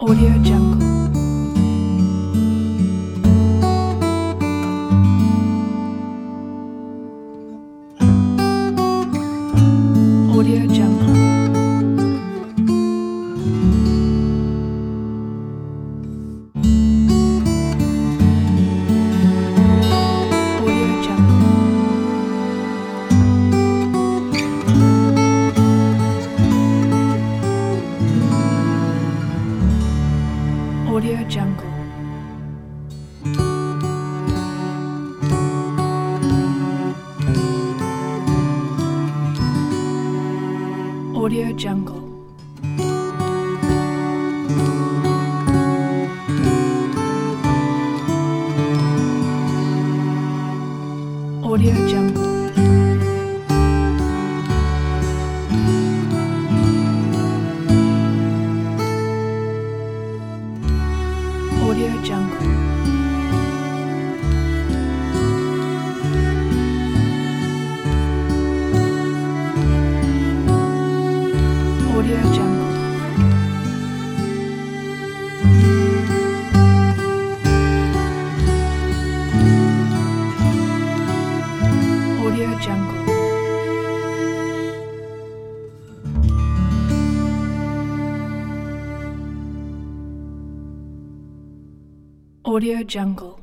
Audio Jungle. Audio Jungle. Audio Jungle. Audio Jungle. Audio Jungle. Audio Jungle. Audio Jungle. Audio Jungle. Audio Jungle. Audio Jungle.